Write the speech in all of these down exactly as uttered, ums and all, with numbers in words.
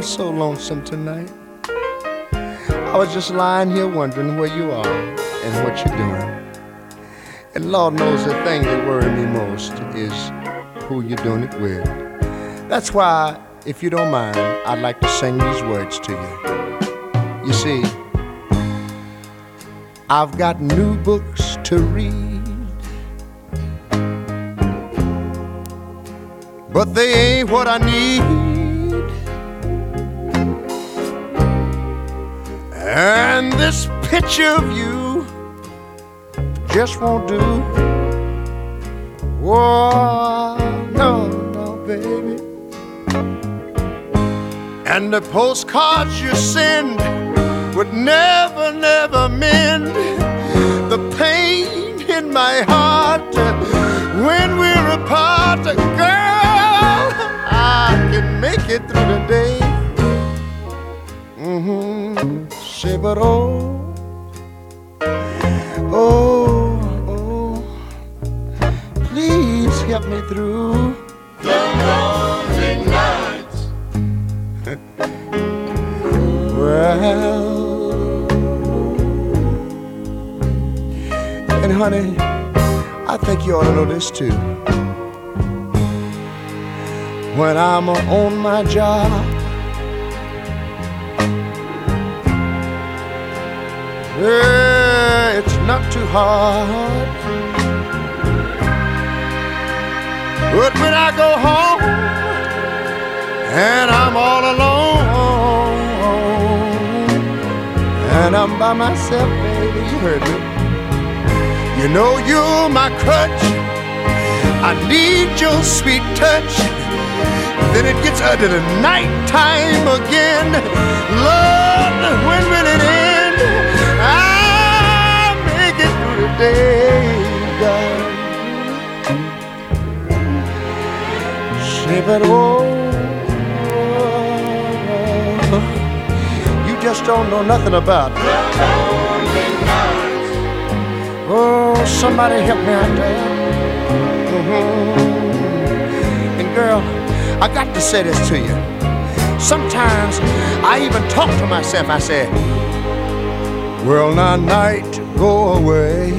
I'm so lonesome tonight. I was just lying here wondering where you are and what you're doing. And Lord knows the thing that worries me most is who you're doing it with. That's why, if you don't mind, I'd like to sing these words to you. You see, I've got new books to read, but they ain't what I need. And this picture of you just won't do. Whoa, no, no, baby. And the postcards you send would never, never mend the pain in my heart when we're apart. Girl, I can make it through the day. Mm-hmm. Say, but oh, oh, oh, please help me through the lonely nights. Well, and honey, I think you ought to know this too. When I'm on my job, yeah, it's not too hard. But when I go home and I'm all alone and I'm by myself, baby, you heard me. You know you're my crutch. I need your sweet touch. Then it gets under the nighttime again. Lord, when will it end? I'll make it through the day, God. Say, but oh, you just don't know nothing about it. Oh, somebody help me out there. Mm-hmm. And girl, I got to say this to you. Sometimes I even talk to myself. I say, well, now night, go away.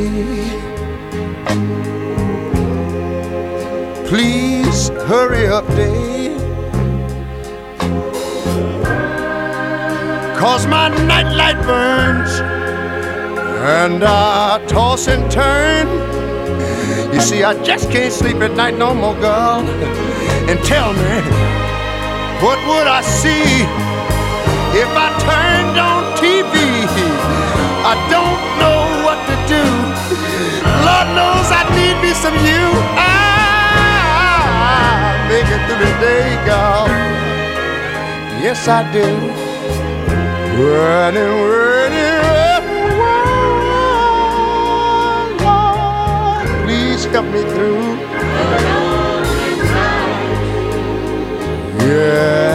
Please hurry up, day. Cause my nightlight burns and I toss and turn. You see, I just can't sleep at night no more, girl. And tell me, what would I see if I turned on T V? I don't know what to do. Lord knows I need me some you. I make it through the day, girl. Yes, I do. Running, running, running, please help me through. Yeah.